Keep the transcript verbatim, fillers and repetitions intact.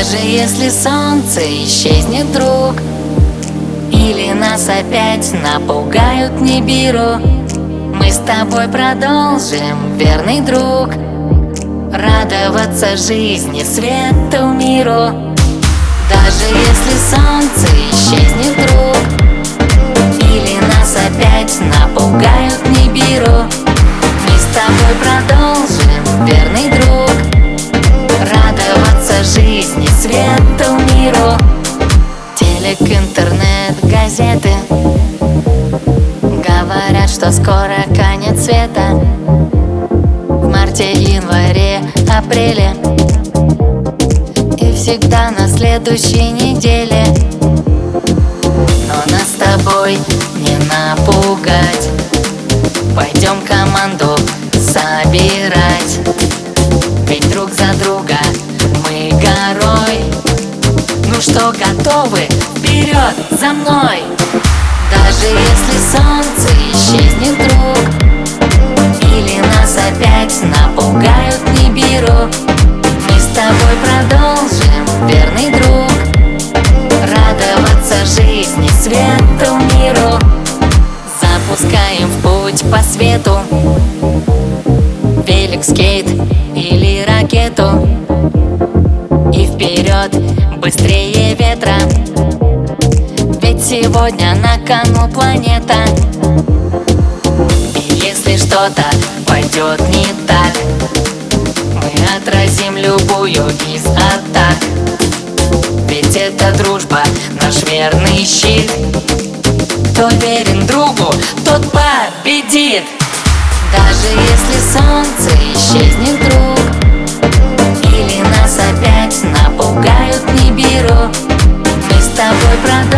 Даже если солнце исчезнет вдруг, или нас опять напугают Нибиру, мы с тобой продолжим, верный друг, радоваться жизни, свету, миру. Даже если солнце исчезнет вдруг, или нас опять напугают Нибиру, мы с тобой продолжим, верный друг, радоваться жизни, свету, миру. Телек, интернет, газеты говорят, что скоро конец света. В марте, январе, апреле и всегда на следующей неделе. Но нас с тобой не напугать, пойдем команду собирать, ведь друг за друга мы горой. Ну что, готовы? Вперед, за мной! Даже если солнце исчезнет вдруг, или нас опять напугают Нибиру, мы с тобой продолжим, верный друг, радоваться жизни, свету, миру. Запускаем в путь по свету велик, скейт или ракету, и вперед, быстрее ветра, ведь сегодня на кону планета. И если что-то пойдет не так, мы отразим любую из атак, ведь это дружба, наш верный щит. Кто верен другу, тот победит. Даже если солнце исчезнет вдруг, или нас опять напугают Нибиру, мы с тобой продолжим.